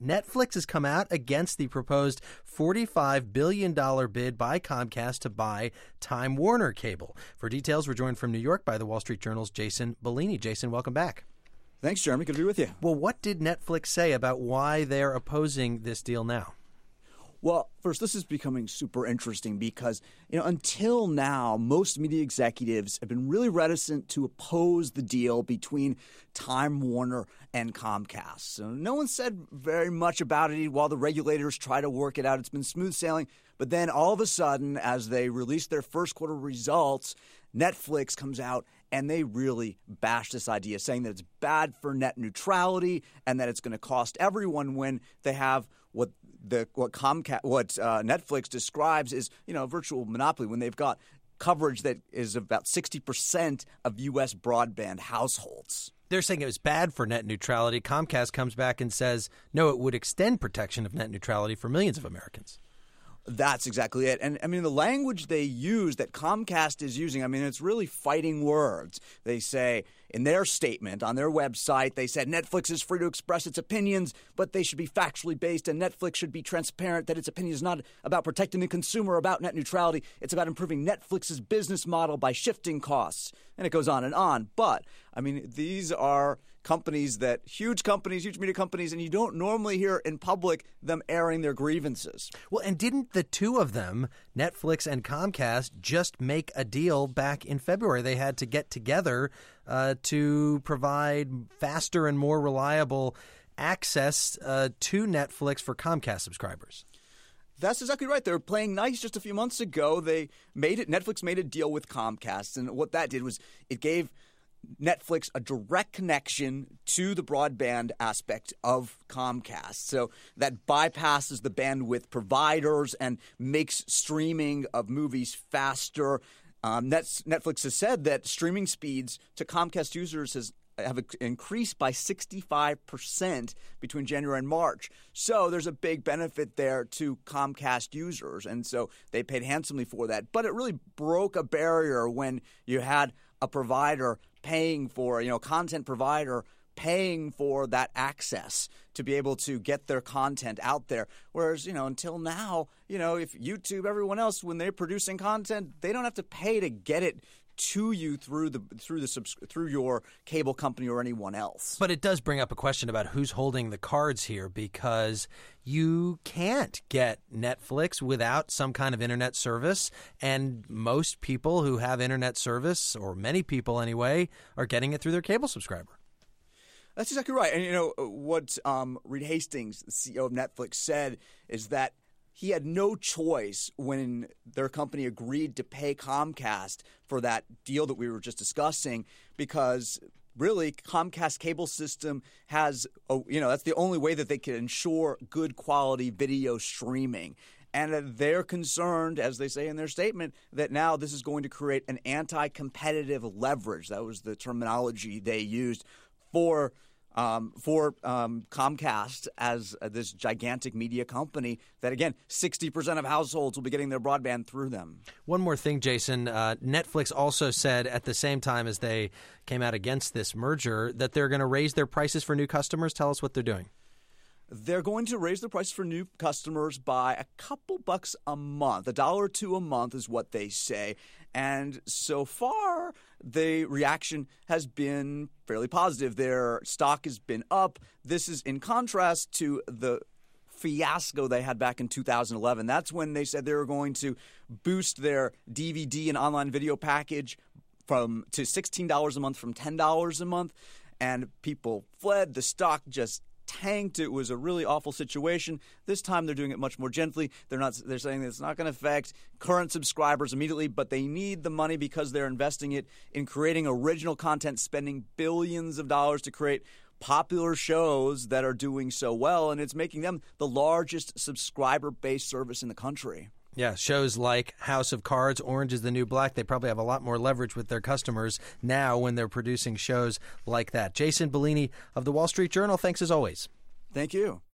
Netflix has come out against the proposed $45 billion bid by Comcast to buy Time Warner Cable. For details, we're joined from New York by the Wall Street Journal's Jason Bellini. Jason, welcome back. Thanks, Jeremy. Good to be with you. Well, what did Netflix say about why they're opposing this deal now? Well, first, this is becoming super interesting because, until now, most media executives have been really reticent to oppose the deal between Time Warner and Comcast. So no one said very much about it while the regulators try to work it out. It's been smooth sailing. But then all of a sudden, as they release their first quarter results, Netflix comes out and they really bash this idea, saying that it's bad for net neutrality and that it's going to cost everyone when they have what Netflix describes as virtual monopoly, when they've got coverage that is about 60% of U.S. broadband households. They're saying it was bad for net neutrality. Comcast comes back and says, no, it would extend protection of net neutrality for millions of Americans. That's exactly it. And the language they use that Comcast is using, it's really fighting words. They say in their statement on their website, they said Netflix is free to express its opinions, but they should be factually based, and Netflix should be transparent that its opinion is not about protecting the consumer, about net neutrality. It's about improving Netflix's business model by shifting costs. And it goes on and on. But, these are companies huge media companies, and you don't normally hear in public them airing their grievances. Well, and didn't the two of them, Netflix and Comcast, just make a deal back in February? They had to get together to provide faster and more reliable access to Netflix for Comcast subscribers. That's exactly right. They were playing nice just a few months ago. Netflix made a deal with Comcast, and what that did was it gave Netflix a direct connection to the broadband aspect of Comcast. So that bypasses the bandwidth providers and makes streaming of movies faster. Netflix has said that streaming speeds to Comcast users have increased by 65% between January and March. So there's a big benefit there to Comcast users. And so they paid handsomely for that. But it really broke a barrier when you had a provider paying for, content provider paying for that access to be able to get their content out there. Whereas, until now, if YouTube, everyone else, when they're producing content, they don't have to pay to get it to you through your cable company or anyone else. But it does bring up a question about who's holding the cards here, because you can't get Netflix without some kind of internet service, and most people who have internet service, or many people anyway, are getting it through their cable subscriber. That's exactly right. And what Reed Hastings, the CEO of Netflix, said is that he had no choice when their company agreed to pay Comcast for that deal that we were just discussing, because really Comcast cable system has, that's the only way that they can ensure good quality video streaming. And they're concerned, as they say in their statement, that now this is going to create an anti-competitive leverage. That was the terminology they used for Comcast as this gigantic media company that, again, 60% of households will be getting their broadband through them. One more thing, Jason. Netflix also said at the same time as they came out against this merger that they're going to raise their prices for new customers. Tell us what they're doing. They're going to raise the price for new customers by a couple bucks a month. $1 or $2 a month is what they say. And so far, the reaction has been fairly positive. Their stock has been up. This is in contrast to the fiasco they had back in 2011. That's when they said they were going to boost their DVD and online video package to $16 a month from $10 a month. And people fled. The stock just tanked. It was a really awful situation. This time they're doing it much more gently. They're saying that it's not going to affect current subscribers immediately, but they need the money because they're investing it in creating original content, spending billions of dollars to create popular shows that are doing so well, and it's making them the largest subscriber-based service in the country. Yeah, shows like House of Cards, Orange is the New Black, they probably have a lot more leverage with their customers now when they're producing shows like that. Jason Bellini of The Wall Street Journal, thanks as always. Thank you.